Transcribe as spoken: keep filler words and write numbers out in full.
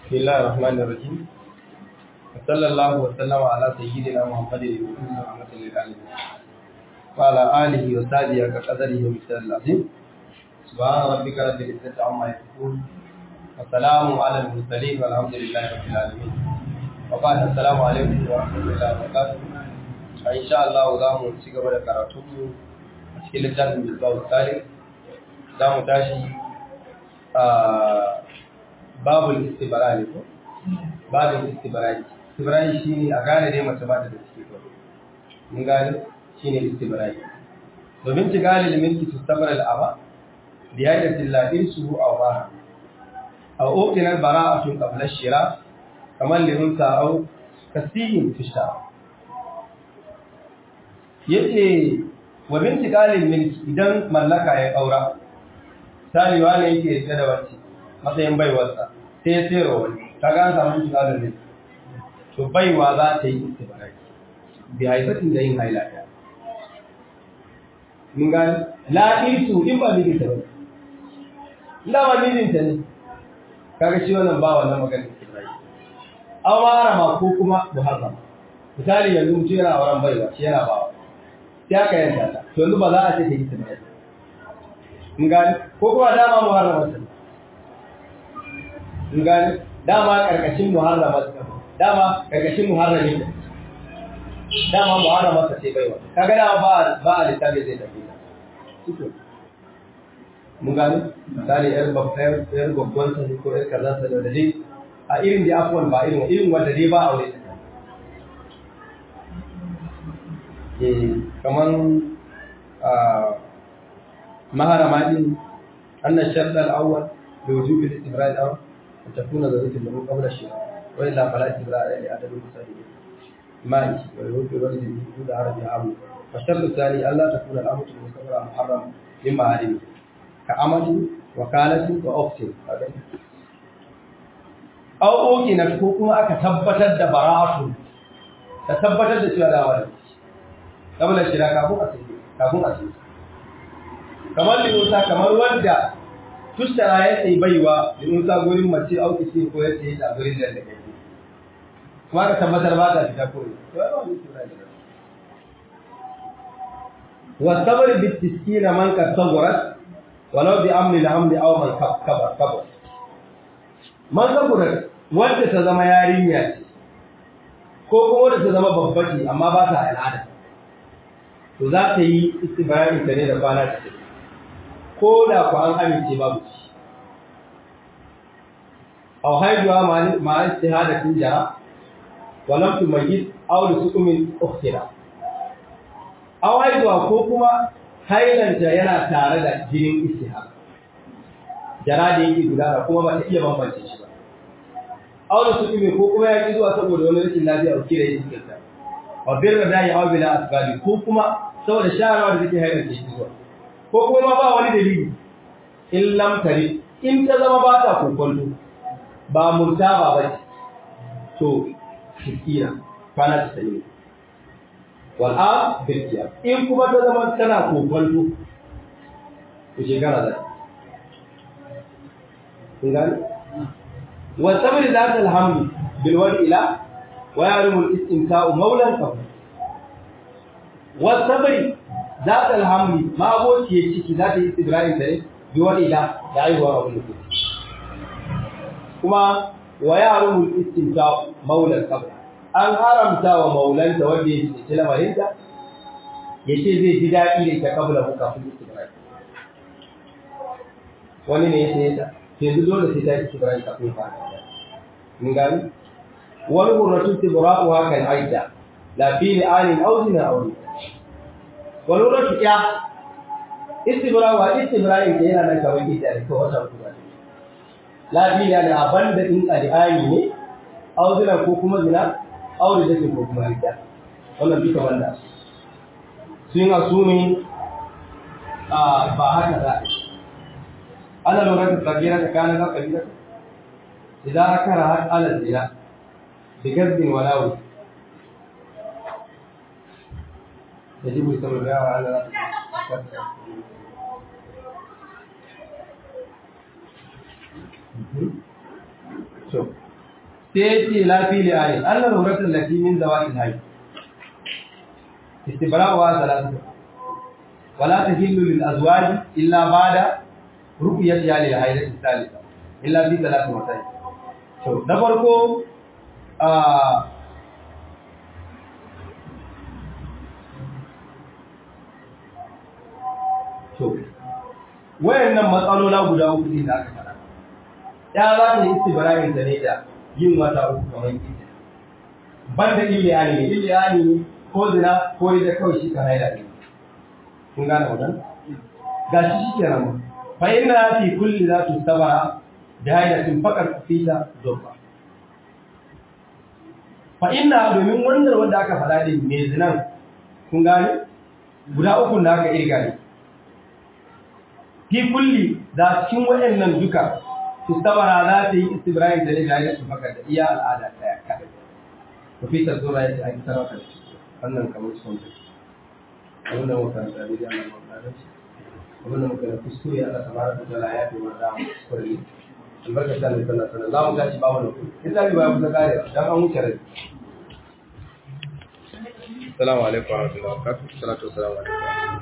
بسم الله الرحمن الرحيم وصلى الله وسلم على سيدنا محمد رحمة للعالمين وعلى آله وصحبه وقدره ومثال العظيم سبحان ربك رب العزة عما يصفون وسلام على المرسلين والحمد لله رب العالمين وبعد السلام عليكم ورحمة الله وبركاته إن شاء الله zamu ci gaba da karatu a cikin littafin Misbahus Salik zamu tashi a babul istibra'i ko babul istibra'i istibra'i shine a gane dai mace ba ta da ciki ko mun gane shine istibra'i domin ci gane limin ki tustabara al'ama bi hayati llahi suhu aw ma aw uqina bara'atu qabla ash-shira kamar limin sa aw kasiyin fishta yace wa binti qalil milki idan mallaka ya kaura saliwa ne yake da wacce matsayin baiwarsa sai ya tsero wani ta gane samun shiga da ne to baiwa za ta yi istibarai bi haifatin da yin haila ɗaya mun gani la'irsu in ba mijinta ba ina ba mijinta ne kaga shi wannan ba wannan maganin istibarai an marama ko kuma muharram misali yanzu mutum yana auren baiwa shi yana bawa sai aka yanka ta to yanzu ba za a ce ta yi istibarai mun gani ko kuma dama muharramarsa ne in gani dama karkashin muharrama dama karkashin muharrami dama muharrama ta ce baiwa kaga dama ba ba a littafi zai tafi to mun gani misali yar babbar yar gobban ta ko yar kaza ta da dai a irin da afwan ba irin irin wanda dai ba aure ta eh kaman a maharama din annan shart al-awwal bi wujub al-istibra' al-awwal تكون ذلك له قبل الشراء وإلا فلا استبراء لعدم المساهمين مالك ويهود الولد بوجود عربي عام والشرط الثاني ألا تكون الأمة المستمرة محرم من معارمه كأمة وكالة وأخت أو أوكنت حكومة كثبتت براءة تثبتت سوى داوالك قبل الشراء كابون أسير كابون أسير كما اللي نوسى كما الوالدة tustara ya sai baiwa in sa gurin mace auki ce ko ya sai da gurin da take kuma ka tabbatar ba ta fita ko wa sabr bi tiskin man ka saburat walau bi amri al-amri aw man kabar kabar man saburat wanda ta zama yarinya ce ko kuma wanda ta zama babba ce amma ba ta al'ada to za ta yi istibrari ta ne da kwana ta ko da ku an amince babu shi aw haiduwa ma istihadatin jara wa lam tumayyid aw lisukumin ukhtira aw haiduwa ko kuma hailanta yana tare da jinin istihada jara da yake gudana kuma ba ta iya bambance shi ba aw lisukumin ko kuma ya ki zuwa saboda wani rashin lafiya ko kire yake ta wa birra dai aw bila asbabi ko kuma saboda sharawa da take hailanta shi zuwa ko kuma ba wani dalili in lam tari in ta zama ba ta kokonto ba murtaba ba to shikira kana ta sani wal a bikiya in kuma ta zama tana kokonto to shekara da kun gani wa sabri zat al hamd bil wadi ila wa yarum al istimta'u mawlan qabl wa sabri ذات الحمل ما ابوci ya ciki za ta yi istibra'i tare duwar ila da aiwa abin da kuma wa yarumul istimta maulan qabla an haramta wa maulanta wanda yake cikin lamarinta yace zai ji dadi da ita kabla mu kafin istibra'i wani ne yace ta yanzu dole sai ta yi istibra'i kafin fara mun gani wal qurratu istibra'u hakal aida la fi alin aw zina aw walura ya istibra wa istibra'i da yana nan kawai gida da wata kuma lafiya ne abanda din al'ani ne auzina ko kuma zina aure da ko kuma rida wannan duka wanda sun asumi a ba haka da ana lura da kabira da kana da kabira idan aka rahat ala zina bigazin walawi يجب يسمى بها على so sai ce lafi li ayi annal huratul lati min zawatil hayy istibra'u wa salatu wala tahillu lil azwaj illa ba'da ru'yati lil haydati thalitha illa bi salati masai to da farko a to wayannan matsalola guda uku ne da aka fara ya za ta yi istibra'in da ne da yin wata uku kamar ita banda iliyani ne iliyani ko zina ko da kawai shi ka haida ne kun gane wannan gashi shi kenan fa inna fi kulli zati sabara da haidatin faqar fita dofa fa inna domin wannan wanda aka faɗa din me zinan kun gane guda uku da aka irga ne fi kulli da cikin waɗannan duka istabara za ta yi istibra'in da ne da ya maka da iya al'ada daya kada ku fitar zuwa ya ce a kisar wata wannan kamar sun da abin da muka da da ya Allah da shi abin da muka da kuskure Allah tabaraka wa ta'ala ya fi wa da kuskure albarka ta Allah sallallahu alaihi wasallam za mu gashi ba mu da kuskure in zabi ba ya kusa kare dan an wuce rai assalamu alaikum wa rahmatullahi wa barakatuh salatu wassalamu alaikum